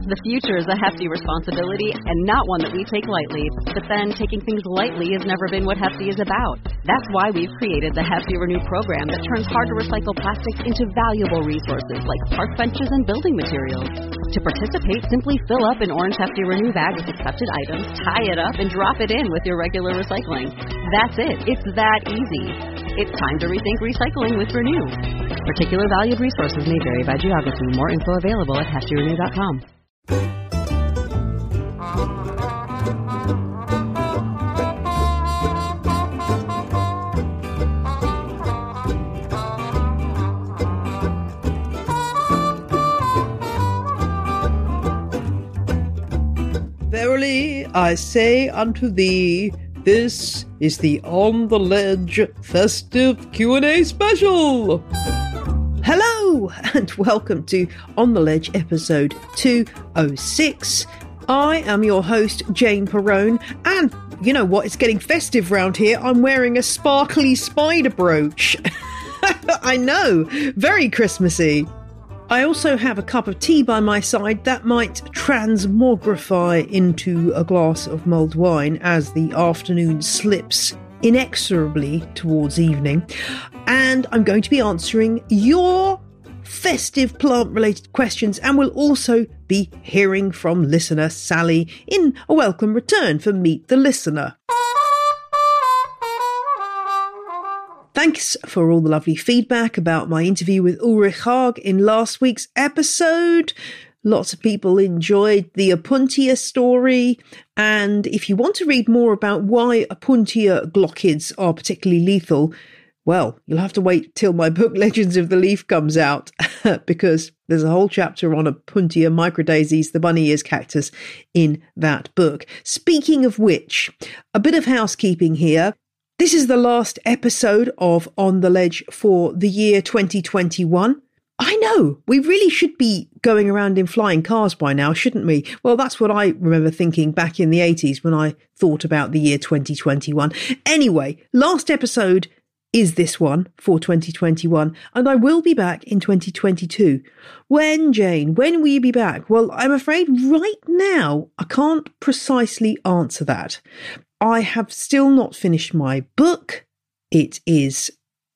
The future is a hefty responsibility and not one that we take lightly. But then taking things lightly has never been what Hefty is about. That's why we've created the Hefty Renew program that turns hard-to-recycle plastics into valuable resources like park benches and building materials. To participate, simply fill up an orange Hefty Renew bag with accepted items, tie it up, and drop it in with your regular recycling. That's it. It's that easy. It's time to rethink recycling with Renew. Particular valued resources may vary by geography. More info available at heftyrenew.com. Verily, I say unto thee, this is the On the Ledge festive Q&A special. Hello, and welcome to On the Ledge episode 206. I am your host, Jane Perrone, and you know what? It's getting festive round here. I'm wearing a sparkly spider brooch. I know, very Christmassy. I also have a cup of tea by my side that might transmogrify into a glass of mulled wine as the afternoon slips inexorably towards evening. And I'm going to be answering your festive plant-related questions, and we'll also be hearing from listener Sally in a welcome return for Meet the Listener. Thanks for all the lovely feedback about my interview with Ulrich Haag in last week's episode. Lots of people enjoyed the Opuntia story. And if you want to read more about why Opuntia glockids are particularly lethal, well, you'll have to wait till my book Legends of the Leaf comes out, because there's a whole chapter on Opuntia microdaisies, the bunny ears cactus, in that book. Speaking of which, a bit of housekeeping here. This is the last episode of On the Ledge for the year 2021. I know, we really should be going around in flying cars by now, shouldn't we? Well, that's what I remember thinking back in the 80s when I thought about the year 2021. Anyway, last episode is this one for 2021, and I will be back in 2022. When, Jane? When will you be back? Well, I'm afraid right now I can't precisely answer that. I have still not finished my book. It is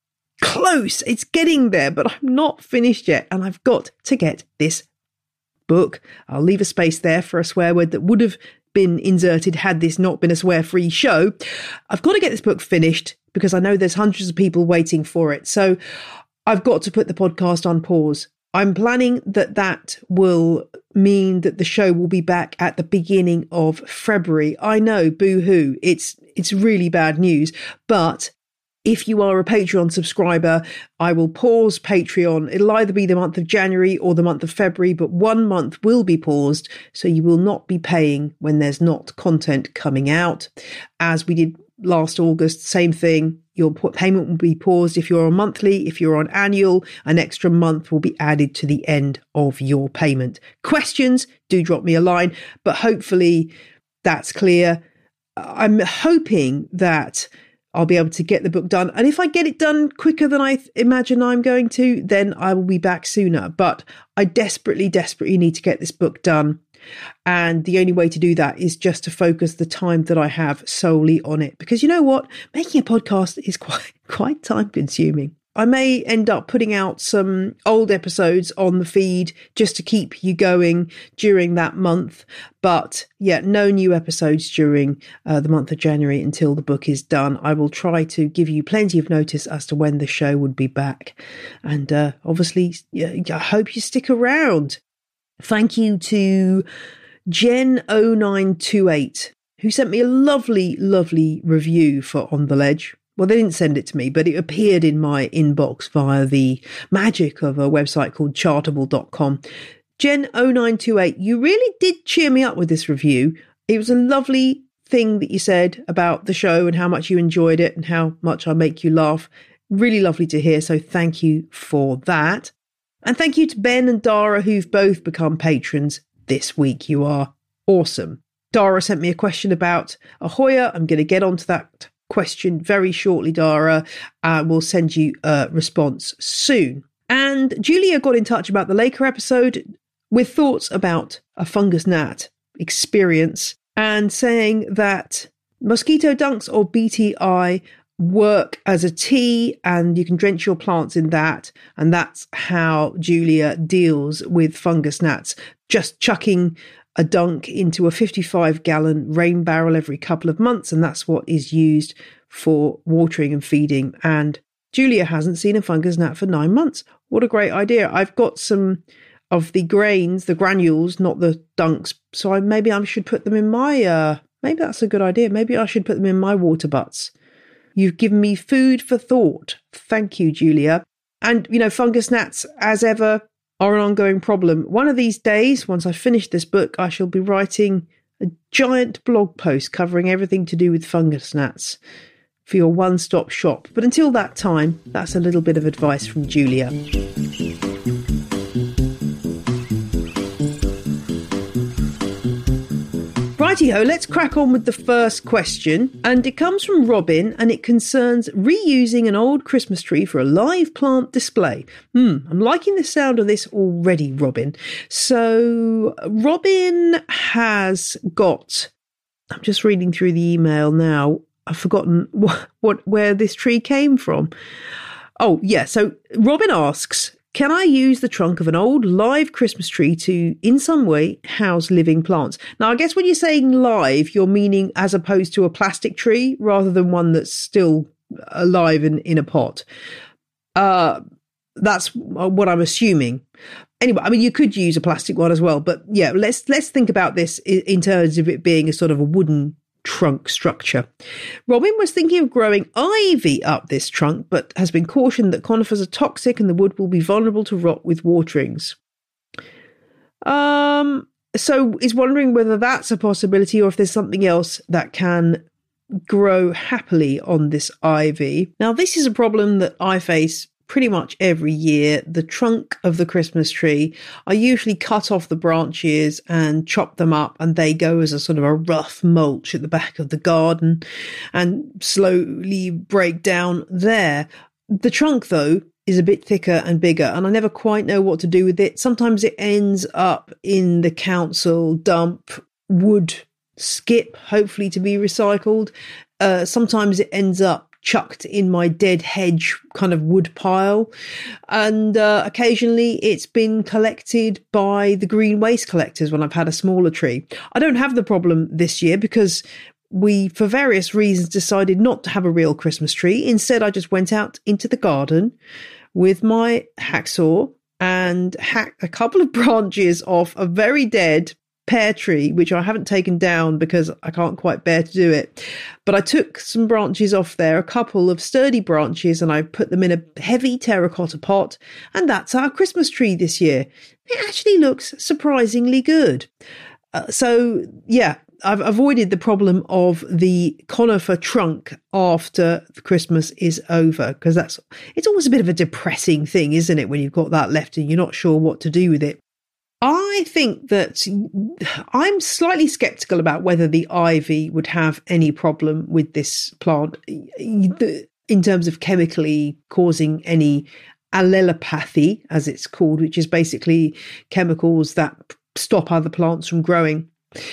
close. It's getting there, but I'm not finished yet. And I've got to get this book. I'll leave a space there for a swear word that would have been inserted had this not been a swear-free show. I've got to get this book finished because I know there's hundreds of people waiting for it. So I've got to put the podcast on pause. I'm planning that will mean that the show will be back at the beginning of February. I know, boo-hoo, it's really bad news. But if you are a Patreon subscriber, I will pause Patreon. It'll either be the month of January or the month of February, but 1 month will be paused. So you will not be paying when there's not content coming out. As we did last August, same thing. Your payment will be paused if you're on monthly. If you're on annual, an extra month will be added to the end of your payment. Questions, do drop me a line, but hopefully that's clear. I'm hoping that I'll be able to get the book done. And if I get it done quicker than I imagine I'm going to, then I will be back sooner. But I desperately need to get this book done. And the only way to do that is just to focus the time that I have solely on it. Because you know what? Making a podcast is quite time consuming. I may end up putting out some old episodes on the feed just to keep you going during that month. But yeah, no new episodes during the month of January until the book is done. I will try to give you plenty of notice as to when the show would be back. And obviously, I hope you stick around. Thank you to Jen0928, who sent me a lovely review for On the Ledge. Well, they didn't send it to me, but it appeared in my inbox via the magic of a website called chartable.com. Jen0928, you really did cheer me up with this review. It was a lovely thing that you said about the show and how much you enjoyed it and how much I make you laugh. Really lovely to hear, so thank you for that. And thank you to Ben and Dara, who've both become patrons this week. You are awesome. Dara sent me a question about Ahoya. I'm going to get onto that question very shortly, Dara. We'll send you a response soon. And Julia got in touch about the Laker episode. with thoughts about a fungus gnat experience and saying that mosquito dunks or BTI work as a tea and you can drench your plants in that. And that's how Julia deals with fungus gnats, just chucking a dunk into a 55-gallon rain barrel every couple of months. And that's what is used for watering and feeding. And Julia hasn't seen a fungus gnat for 9 months. What a great idea. I've got some of the grains, the granules, not the dunks. So maybe I should put them in my, maybe that's a good idea. Maybe I should put them in my water butts. You've given me food for thought. Thank you, Julia. And, fungus gnats, as ever, are an ongoing problem. One of these days, once I finish this book, I shall be writing a giant blog post covering everything to do with fungus gnats for your one-stop shop. But until that time, that's a little bit of advice from Julia. Righty-ho, let's crack on with the first question. And it comes from Robin, and it concerns reusing an old Christmas tree for a live plant display. I'm liking the sound of this already, Robin. So Robin has got, I'm just reading through the email now. I've forgotten where this tree came from. Oh, yeah. So Robin asks, can I use the trunk of an old live Christmas tree to, in some way, house living plants? Now, I guess when you're saying live, you're meaning as opposed to a plastic tree rather than one that's still alive in a pot. That's what I'm assuming. Anyway, I mean, you could use a plastic one as well. But yeah, let's think about this in terms of it being a sort of a wooden trunk structure. Robin was thinking of growing ivy up this trunk, but has been cautioned that conifers are toxic and the wood will be vulnerable to rot with waterings. So is wondering whether that's a possibility or if there's something else that can grow happily on this ivy. Now, this is a problem that I face pretty much every year. The trunk of the Christmas tree, I usually cut off the branches and chop them up, and they go as a sort of a rough mulch at the back of the garden and slowly break down there. The trunk, though, is a bit thicker and bigger, and I never quite know what to do with it. Sometimes it ends up in the council dump wood skip, hopefully to be recycled. Sometimes it ends up chucked in my dead hedge kind of wood pile. And occasionally it's been collected by the green waste collectors when I've had a smaller tree. I don't have the problem this year because we, for various reasons, decided not to have a real Christmas tree. Instead, I just went out into the garden with my hacksaw and hacked a couple of branches off a very dead pear tree, which I haven't taken down because I can't quite bear to do it. But I took some branches off there, a couple of sturdy branches, and I put them in a heavy terracotta pot. And that's our Christmas tree this year. It actually looks surprisingly good. So, yeah, I've avoided the problem of the conifer trunk after Christmas is over, because it's always a bit of a depressing thing, isn't it, when you've got that left and you're not sure what to do with it. I think that I'm slightly sceptical about whether the ivy would have any problem with this plant in terms of chemically causing any allelopathy, as it's called, which is basically chemicals that stop other plants from growing.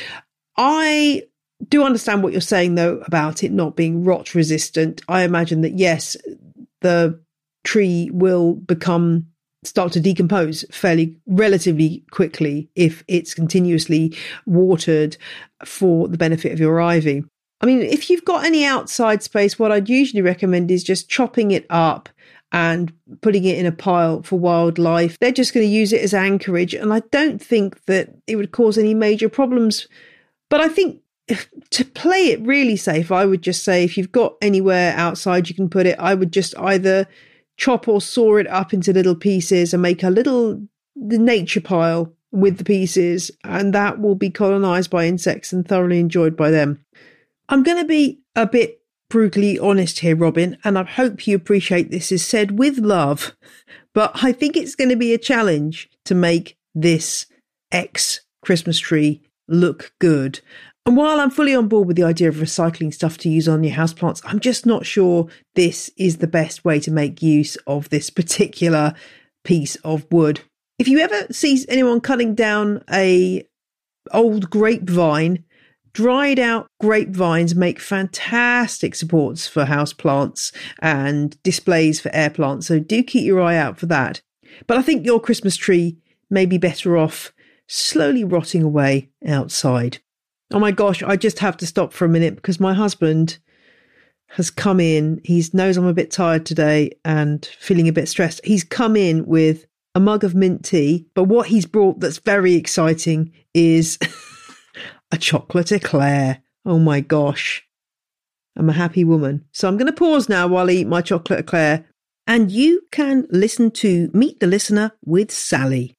I do understand what you're saying, though, about it not being rot resistant. I imagine that, yes, the tree will start to decompose relatively quickly if it's continuously watered for the benefit of your ivy. I mean, if you've got any outside space, what I'd usually recommend is just chopping it up and putting it in a pile for wildlife. They're just going to use it as anchorage, and I don't think that it would cause any major problems. But I think to play it really safe, I would just say if you've got anywhere outside you can put it, I would just either chop or saw it up into little pieces and make the nature pile with the pieces, and that will be colonized by insects and thoroughly enjoyed by them. I'm going to be a bit brutally honest here, Robin, and I hope you appreciate this is said with love, but I think it's going to be a challenge to make this Christmas tree look good. And while I'm fully on board with the idea of recycling stuff to use on your houseplants, I'm just not sure this is the best way to make use of this particular piece of wood. If you ever see anyone cutting down a old grapevine, dried out grapevines make fantastic supports for houseplants and displays for air plants. So do keep your eye out for that. But I think your Christmas tree may be better off slowly rotting away outside. Oh my gosh, I just have to stop for a minute because my husband has come in. He knows I'm a bit tired today and feeling a bit stressed. He's come in with a mug of mint tea, but what he's brought that's very exciting is a chocolate eclair. Oh my gosh. I'm a happy woman. So I'm going to pause now while I eat my chocolate eclair, and you can listen to Meet the Listener with Sally.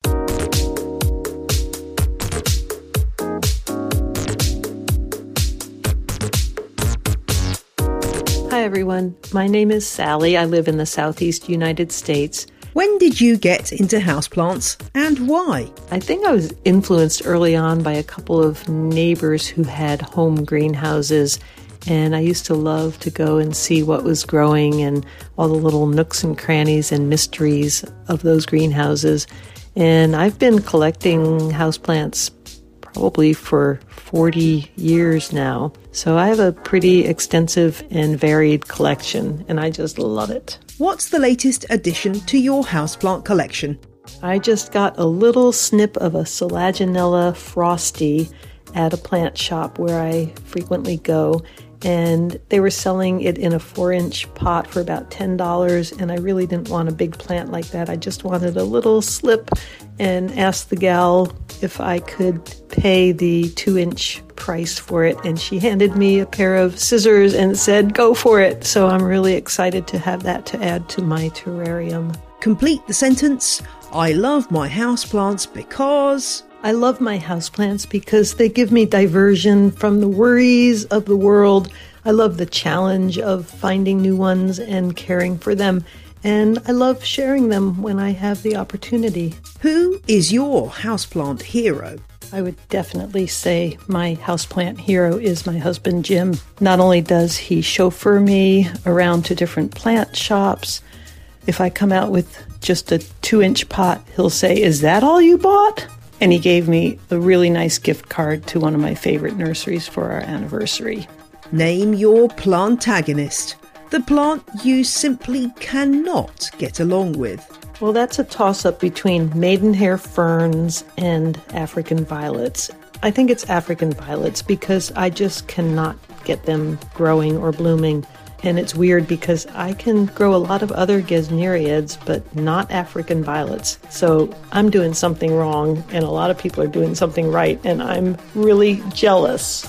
Hi everyone, my name is Sally. I live in the Southeast United States. When did you get into houseplants and why? I think I was influenced early on by a couple of neighbors who had home greenhouses, and I used to love to go and see what was growing and all the little nooks and crannies and mysteries of those greenhouses. And I've been collecting houseplants probably for 40 years now. So I have a pretty extensive and varied collection, and I just love it. What's the latest addition to your houseplant collection? I just got a little snip of a Selaginella frosty at a plant shop where I frequently go, and they were selling it in a 4-inch pot for about $10, and I really didn't want a big plant like that. I just wanted a little slip and asked the gal if I could pay the 2-inch price for it, and she handed me a pair of scissors and said, go for it. So I'm really excited to have that to add to my terrarium. Complete the sentence. I love my houseplants because... I love my houseplants because they give me diversion from the worries of the world. I love the challenge of finding new ones and caring for them. And I love sharing them when I have the opportunity. Who is your houseplant hero? I would definitely say my houseplant hero is my husband, Jim. Not only does he chauffeur me around to different plant shops, if I come out with just a 2-inch pot, he'll say, "Is that all you bought?" And he gave me a really nice gift card to one of my favorite nurseries for our anniversary. Name your plantagonist. The plant you simply cannot get along with. Well, that's a toss-up between maidenhair ferns and African violets. I think it's African violets because I just cannot get them growing or blooming. And it's weird because I can grow a lot of other gesneriads, but not African violets. So I'm doing something wrong, and a lot of people are doing something right, and I'm really jealous.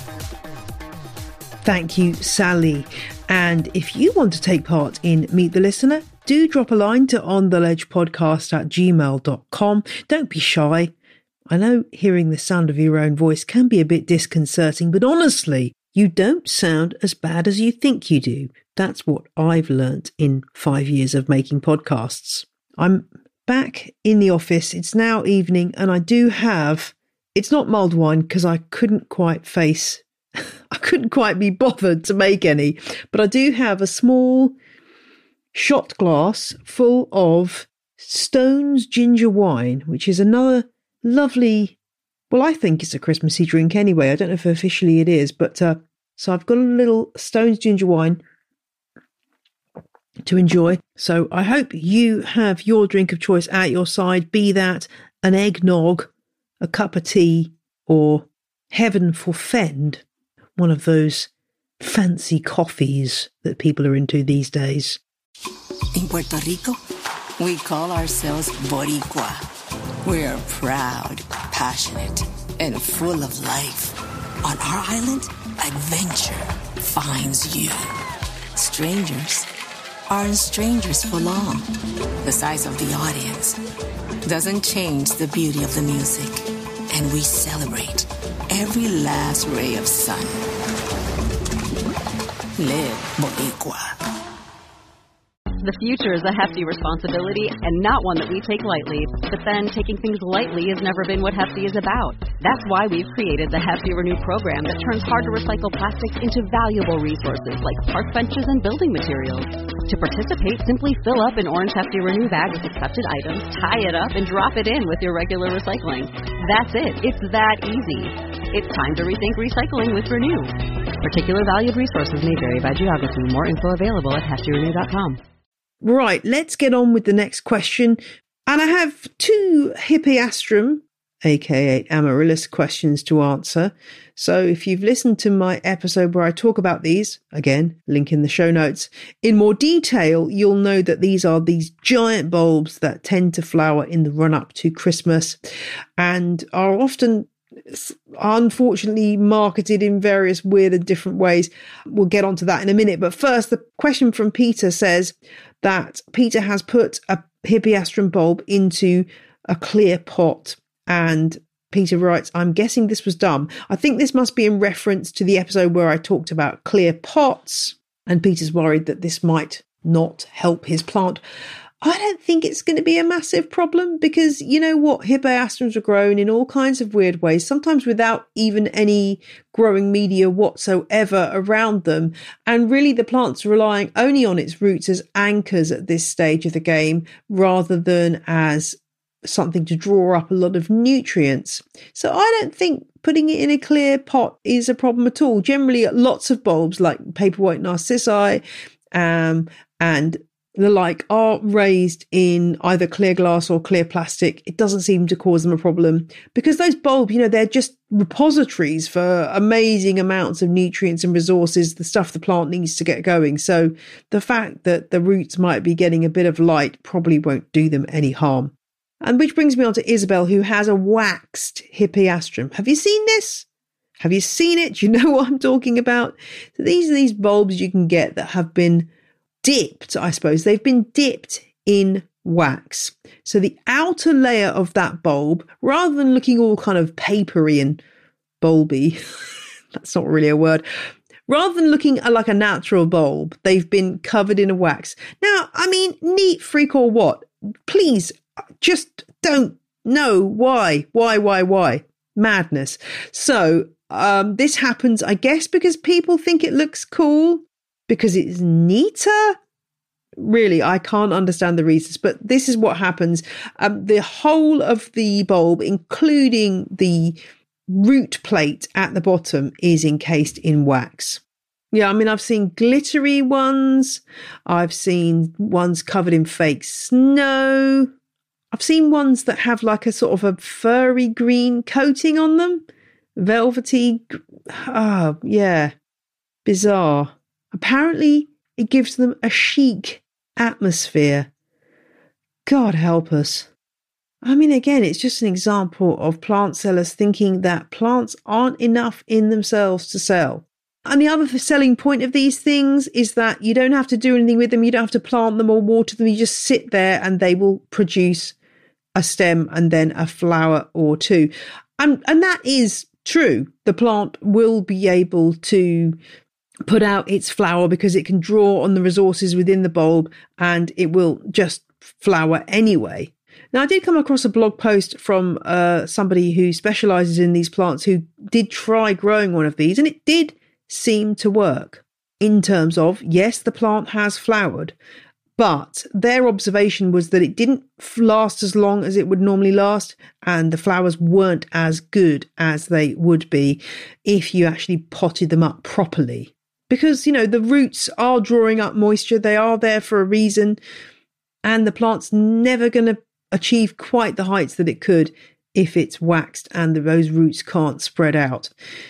Thank you, Sally. And if you want to take part in Meet the Listener, do drop a line to ontheledgepodcast@gmail.com. Don't be shy. I know hearing the sound of your own voice can be a bit disconcerting, but honestly, you don't sound as bad as you think you do. That's what I've learnt in 5 years of making podcasts. I'm back in the office. It's now evening, and I do have, it's not mulled wine because I couldn't quite be bothered to make any, but I do have a small shot glass full of Stone's ginger wine, which is another lovely, well, I think it's a Christmassy drink anyway. I don't know if officially it is, but so I've got a little Stone's ginger wine to enjoy. So I hope you have your drink of choice at your side, be that an eggnog, a cup of tea, or heaven forfend, one of those fancy coffees that people are into these days. In Puerto Rico, we call ourselves Boricua. We're proud, passionate, and full of life. On our island, adventure finds you. Strangers aren't strangers for long. The size of the audience doesn't change the beauty of the music. And we celebrate every last ray of sun. Live Boricua. The future is a hefty responsibility and not one that we take lightly. But then taking things lightly has never been what Hefty is about. That's why we've created the Hefty Renew program that turns hard-to-recycle plastics into valuable resources like park benches and building materials. To participate, simply fill up an orange Hefty Renew bag with accepted items, tie it up, and drop it in with your regular recycling. That's it. It's that easy. It's time to rethink recycling with Renew. Particular valued resources may vary by geography. More info available at heftyrenew.com. Right, let's get on with the next question. And I have two Hippeastrum, aka Amaryllis, questions to answer. So if you've listened to my episode where I talk about these, again, link in the show notes, in more detail, you'll know that these are these giant bulbs that tend to flower in the run-up to Christmas and are often, unfortunately, marketed in various weird and different ways. We'll get onto that in a minute. But first, the question from Peter says that Peter has put a Hippeastrum bulb into a clear pot. And Peter writes, I'm guessing this was dumb. I think this must be in reference to the episode where I talked about clear pots. And Peter's worried that this might not help his plant. I don't think it's going to be a massive problem because you know what? Hippeastrums are grown in all kinds of weird ways, sometimes without even any growing media whatsoever around them. And really the plant's relying only on its roots as anchors at this stage of the game rather than as something to draw up a lot of nutrients. So I don't think putting it in a clear pot is a problem at all. Generally, lots of bulbs like paperwhite narcissi and the like are raised in either clear glass or clear plastic. It doesn't seem to cause them a problem because those bulbs, they're just repositories for amazing amounts of nutrients and resources, the stuff the plant needs to get going. So the fact that the roots might be getting a bit of light probably won't do them any harm. And which brings me on to Isabel, who has a waxed Hippeastrum. Have you seen this? Have you seen it? Do you know what I'm talking about? So these are these bulbs you can get that have been dipped, I suppose. They've been dipped in wax. So the outer layer of that bulb, rather than looking all kind of papery and bulby, that's not really a word, rather than looking like a natural bulb, they've been covered in a wax. Now, I mean, neat freak or what? Please, just don't know why. Madness. So this happens, I guess, because people think it looks cool, because it's neater. Really, I can't understand the reasons, but this is what happens. The whole of the bulb, including the root plate at the bottom, is encased in wax. Yeah, I mean, I've seen glittery ones. I've seen ones covered in fake snow. I've seen ones that have like a sort of a furry green coating on them. Velvety. Oh, yeah. Bizarre. Apparently, it gives them a chic atmosphere. God help us. I mean, again, it's just an example of plant sellers thinking that plants aren't enough in themselves to sell. And the other selling point of these things is that you don't have to do anything with them. You don't have to plant them or water them. You just sit there and they will produce a stem and then a flower or two. And that is true. The plant will be able to put out its flower because it can draw on the resources within the bulb and it will just flower anyway. Now, I did come across a blog post from somebody who specialises in these plants who did try growing one of these, and it did seem to work in terms of, yes, the plant has flowered, but their observation was that it didn't last as long as it would normally last, and the flowers weren't as good as they would be if you actually potted them up properly. Because, the roots are drawing up moisture, they are there for a reason, and the plant's never going to achieve quite the heights that it could if it's waxed and those roots can't spread out.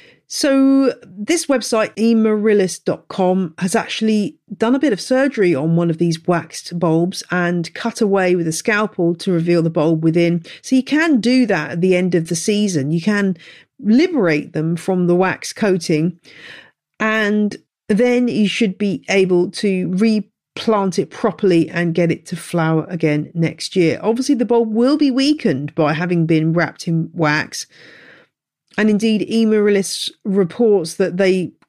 So this website, emaryllis.com, has actually done a bit of surgery on one of these waxed bulbs and cut away with a scalpel to reveal the bulb within. So you can do that at the end of the season. You can liberate them from the wax coating, and then you should be able to replant it properly and get it to flower again next year. Obviously, the bulb will be weakened by having been wrapped in wax. And indeed, Amaryllis reports that they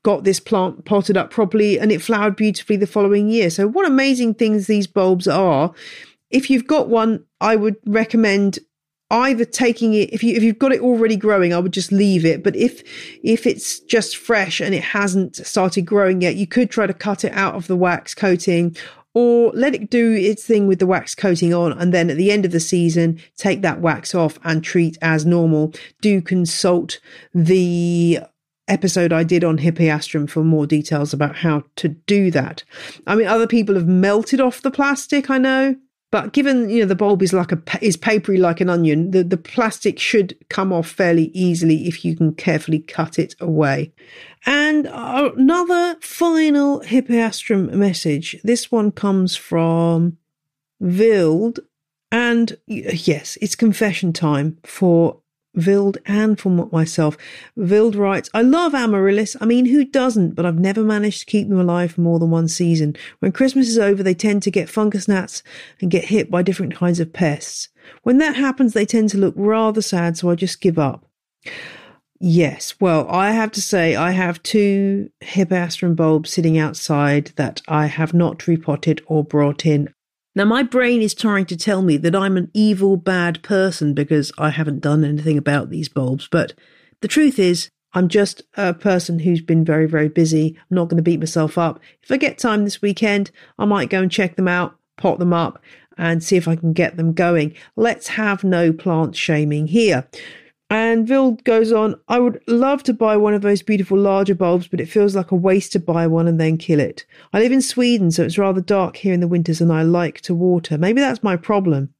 got this plant potted up properly and it flowered beautifully the following year. So what amazing things these bulbs are. If you've got one, I would recommend either taking it, if you've got it already growing, I would just leave it. But if it's just fresh and it hasn't started growing yet, you could try to cut it out of the wax coating or let it do its thing with the wax coating on. And then at the end of the season, take that wax off and treat as normal. Do consult the episode I did on Hippeastrum for more details about how to do that. I mean, other people have melted off the plastic, I know. But given, the bulb is papery like an onion, the plastic should come off fairly easily if you can carefully cut it away. And another final Hippeastrum message. This one comes from Vild. And yes, it's confession time for Vild and for myself. Vild writes, I love amaryllis. I mean, who doesn't? But I've never managed to keep them alive for more than one season. When Christmas is over, they tend to get fungus gnats and get hit by different kinds of pests. When that happens, they tend to look rather sad, so I just give up. Yes, well, I have to say I have 2 Hippeastrum bulbs sitting outside that I have not repotted or brought in. Now, my brain is trying to tell me that I'm an evil, bad person because I haven't done anything about these bulbs. But the truth is, I'm just a person who's been very, very busy. I'm not going to beat myself up. If I get time this weekend, I might go and check them out, pot them up, and see if I can get them going. Let's have no plant shaming here. And Vild goes on, I would love to buy one of those beautiful larger bulbs, but it feels like a waste to buy one and then kill it. I live in Sweden, so it's rather dark here in the winters and I like to water. Maybe that's my problem.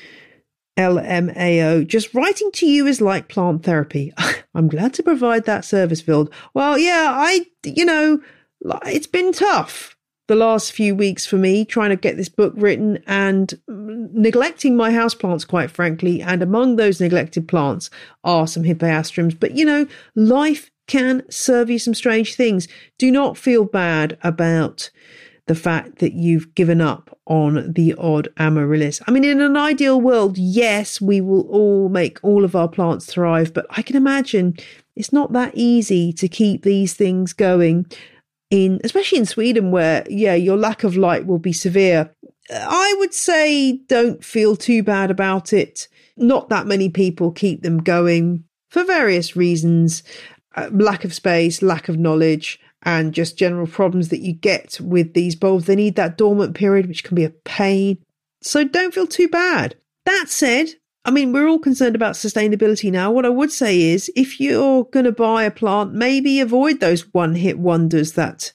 LMAO, just writing to you is like plant therapy. I'm glad to provide that service, Vild. Well, yeah, it's been tough the last few weeks for me, trying to get this book written and neglecting my houseplants, quite frankly. And among those neglected plants are some Hippeastrums. But, life can serve you some strange things. Do not feel bad about the fact that you've given up on the odd amaryllis. I mean, in an ideal world, yes, we will all make all of our plants thrive. But I can imagine it's not that easy to keep these things going. Especially in Sweden where, your lack of light will be severe. I would say don't feel too bad about it. Not that many people keep them going for various reasons. Lack of space, lack of knowledge, and just general problems that you get with these bulbs. They need that dormant period, which can be a pain. So don't feel too bad. That said, I mean, we're all concerned about sustainability now. What I would say is if you're going to buy a plant, maybe avoid those one-hit wonders that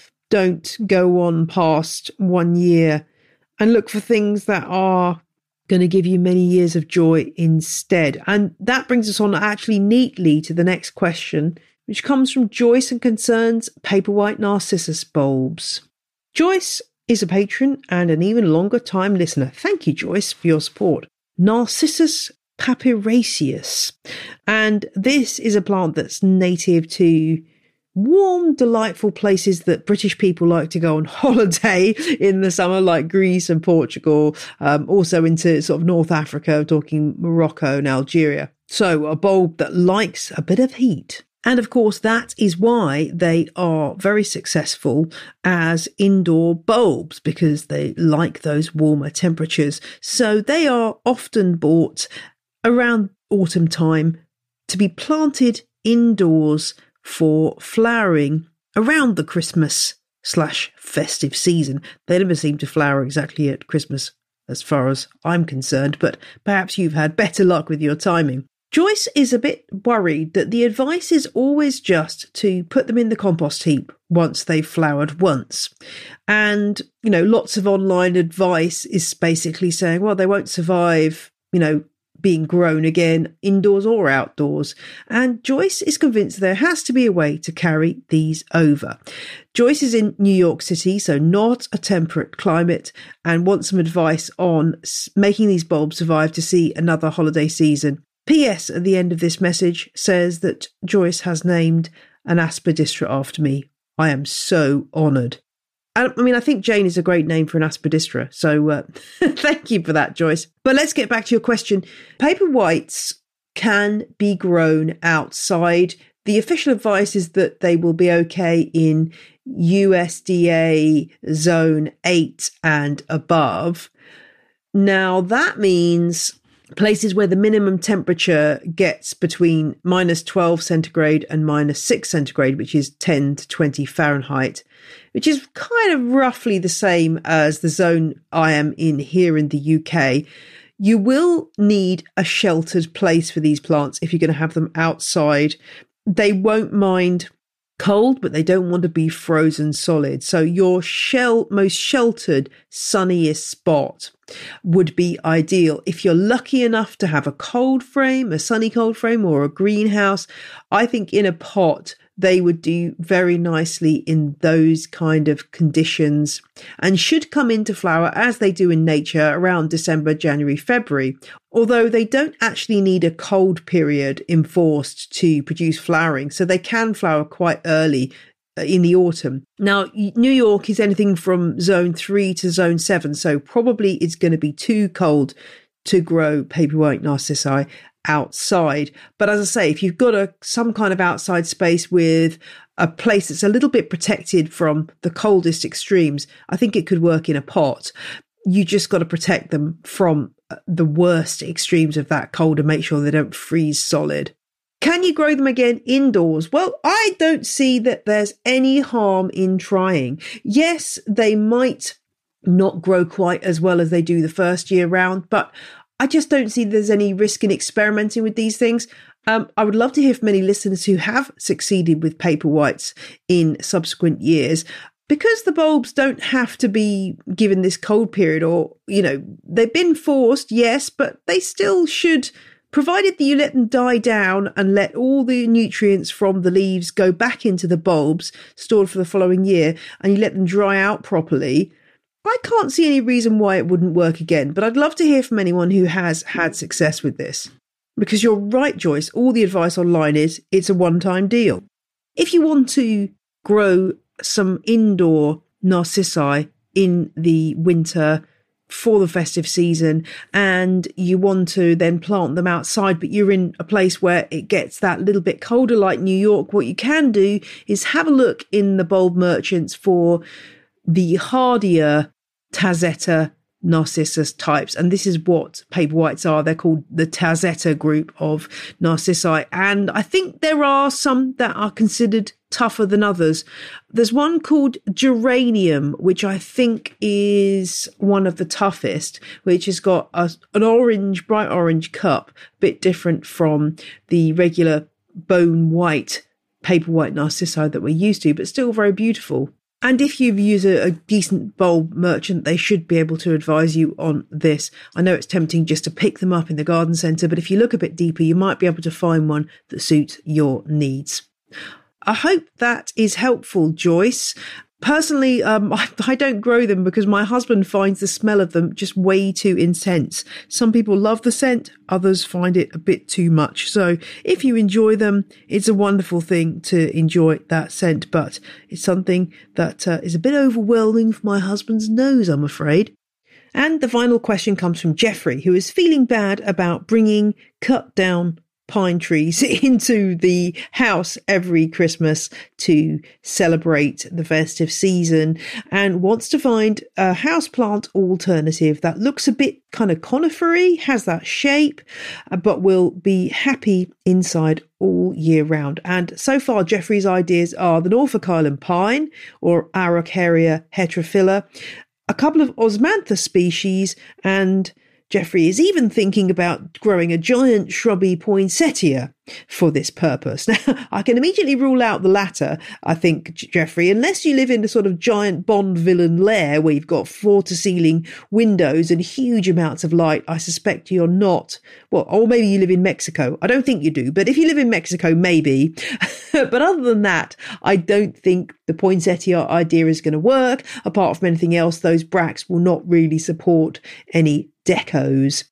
don't go on past 1 year and look for things that are going to give you many years of joy instead. And that brings us on actually neatly to the next question, which comes from Joyce and concerns Paperwhite Narcissus bulbs. Joyce is a patron and an even longer time listener. Thank you, Joyce, for your support. Narcissus papyraceus. And this is a plant that's native to warm, delightful places that British people like to go on holiday in the summer, like Greece and Portugal, also into sort of North Africa, talking Morocco and Algeria. So a bulb that likes a bit of heat. And of course, that is why they are very successful as indoor bulbs, because they like those warmer temperatures. So they are often bought around autumn time to be planted indoors for flowering around the Christmas/festive season. They never seem to flower exactly at Christmas as far as I'm concerned, but perhaps you've had better luck with your timing. Joyce is a bit worried that the advice is always just to put them in the compost heap once they've flowered once. And, lots of online advice is basically saying, well, they won't survive, being grown again, indoors or outdoors. And Joyce is convinced there has to be a way to carry these over. Joyce is in New York City, so not a temperate climate, and wants some advice on making these bulbs survive to see another holiday season. P.S. at the end of this message says that Joyce has named an aspidistra after me. I am so honoured. I think Jane is a great name for an aspidistra. So thank you for that, Joyce. But let's get back to your question. Paperwhites can be grown outside The official advice is that they will be okay in USDA zone 8 and above. Now, that means places where the minimum temperature gets between minus 12 centigrade and minus 6 centigrade, which is 10 to 20 Fahrenheit, which is kind of roughly the same as the zone I am in here in the UK. You will need a sheltered place for these plants if you're going to have them outside. They won't mind cold, but they don't want to be frozen solid. So your most sheltered, sunniest spot would be ideal. If you're lucky enough to have a cold frame, a sunny cold frame, or a greenhouse, I think in a pot, they would do very nicely in those kind of conditions and should come into flower as they do in nature around December, January, February. Although they don't actually need a cold period enforced to produce flowering, so they can flower quite early in the autumn. Now, New York is anything from zone 3 to zone 7, so probably it's going to be too cold to grow paperwhite narcissi outside. But as I say, if you've got some kind of outside space with a place that's a little bit protected from the coldest extremes, I think it could work in a pot. You just got to protect them from the worst extremes of that cold and make sure they don't freeze solid. Can you grow them again indoors? Well, I don't see that there's any harm in trying. Yes, they might not grow quite as well as they do the first year round, but I just don't see there's any risk in experimenting with these things. I would love to hear from any listeners who have succeeded with paperwhites in subsequent years, because the bulbs don't have to be given this cold period or, they've been forced, yes, but they still should, provided that you let them die down and let all the nutrients from the leaves go back into the bulbs stored for the following year and you let them dry out properly. I can't see any reason why it wouldn't work again, but I'd love to hear from anyone who has had success with this. Because you're right, Joyce, all the advice online is it's a one-time deal. If you want to grow some indoor narcissi in the winter for the festive season and you want to then plant them outside, but you're in a place where it gets that little bit colder like New York, what you can do is have a look in the bulb merchants for the hardier Tazetta Narcissus types, and this is what paperwhites are. They're called the Tazetta group of narcissi, and I think there are some that are considered tougher than others. There's one called geranium, which I think is one of the toughest, which has got an orange, bright orange cup, a bit different from the regular bone white paperwhite narcissi that we're used to, but still very beautiful. And if you use a decent bulb merchant, they should be able to advise you on this. I know it's tempting just to pick them up in the garden centre, but if you look a bit deeper, you might be able to find one that suits your needs. I hope that is helpful, Joyce. Personally, I don't grow them because my husband finds the smell of them just way too intense. Some people love the scent, others find it a bit too much. So if you enjoy them, it's a wonderful thing to enjoy that scent, but it's something that is a bit overwhelming for my husband's nose, I'm afraid. And the final question comes from Jeffrey, who is feeling bad about bringing cut down pine trees into the house every Christmas to celebrate the festive season and wants to find a houseplant alternative that looks a bit kind of conifery, has that shape, but will be happy inside all year round. And so far, Jeffrey's ideas are the Norfolk Island pine or Araucaria heterophylla, a couple of Osmanthus species, and Jeffrey is even thinking about growing a giant shrubby poinsettia for this purpose. Now, I can immediately rule out the latter, I think, Jeffrey, unless you live in a sort of giant Bond villain lair where you've got floor-to-ceiling windows and huge amounts of light. I suspect you're not. Well, or maybe you live in Mexico. I don't think you do, but if you live in Mexico, maybe. But other than that, I don't think the poinsettia idea is going to work. Apart from anything else, those bracts will not really support any decos.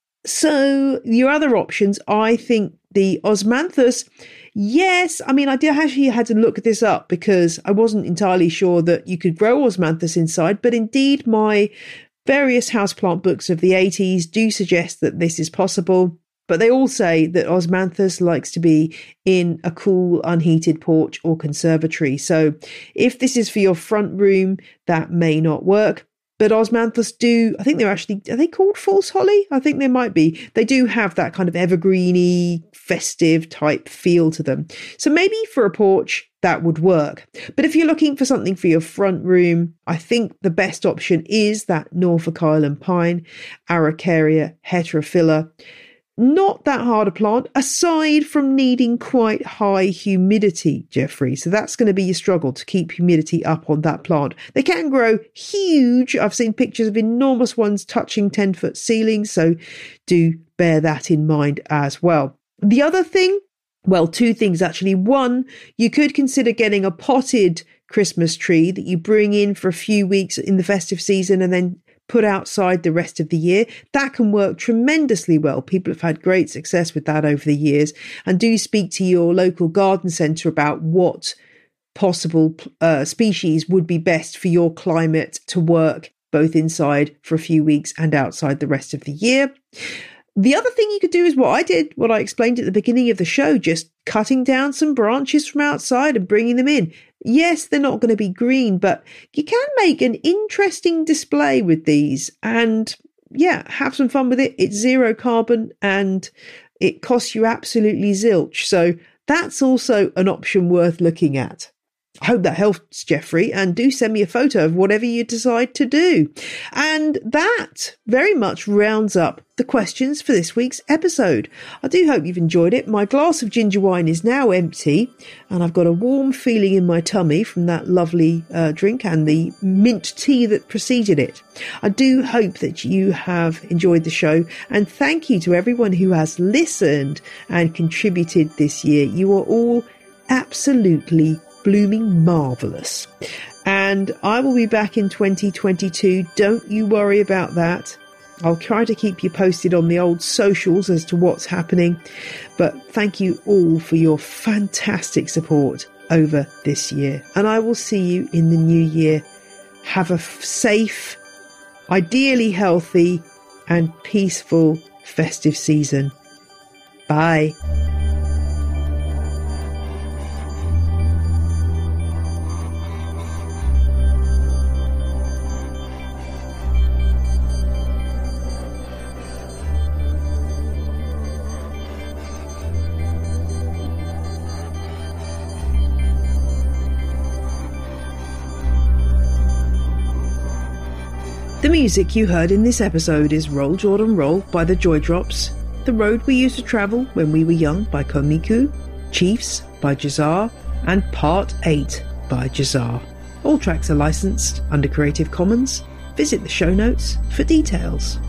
So your other options, I think the Osmanthus, yes, I mean, I actually had to look this up because I wasn't entirely sure that you could grow Osmanthus inside, but indeed my various houseplant books of the 80s do suggest that this is possible. But they all say that Osmanthus likes to be in a cool, unheated porch or conservatory. So if this is for your front room, that may not work. But Osmanthus do, I think are they called false holly? I think they might be. They do have that kind of evergreeny, festive type feel to them. So maybe for a porch, that would work. But if you're looking for something for your front room, I think the best option is that Norfolk Island pine, Araucaria heterophylla. Not that hard a plant, aside from needing quite high humidity, Jeffrey. So that's going to be your struggle to keep humidity up on that plant. They can grow huge. I've seen pictures of enormous ones touching 10-foot ceilings. So do bear that in mind as well. The other thing, well, two things actually. One, you could consider getting a potted Christmas tree that you bring in for a few weeks in the festive season and then put outside the rest of the year. That can work tremendously well. People have had great success with that over the years. And do speak to your local garden centre about what possible species would be best for your climate to work both inside for a few weeks and outside the rest of the year. The other thing you could do is what I did, what I explained at the beginning of the show, just cutting down some branches from outside and bringing them in. Yes, they're not going to be green, but you can make an interesting display with these and have some fun with it. It's zero carbon and it costs you absolutely zilch. So that's also an option worth looking at. I hope that helps, Jeffrey, and do send me a photo of whatever you decide to do. And that very much rounds up the questions for this week's episode. I do hope you've enjoyed it. My glass of ginger wine is now empty, and I've got a warm feeling in my tummy from that lovely drink and the mint tea that preceded it. I do hope that you have enjoyed the show, and thank you to everyone who has listened and contributed this year. You are all absolutely blooming marvellous. And I will be back in 2022. Don't you worry about that. I'll try to keep you posted on the old socials as to what's happening. But thank you all for your fantastic support over this year. And I will see you in the new year. Have a safe, ideally healthy and peaceful festive season. Bye. The music you heard in this episode is Roll Jordan Roll by the Joy Drops, The Road We Used to Travel When We Were Young by Komiku, Chiefs by Jazar, and Part 8 by Jazar. All tracks are licensed under Creative Commons. Visit the show notes for details.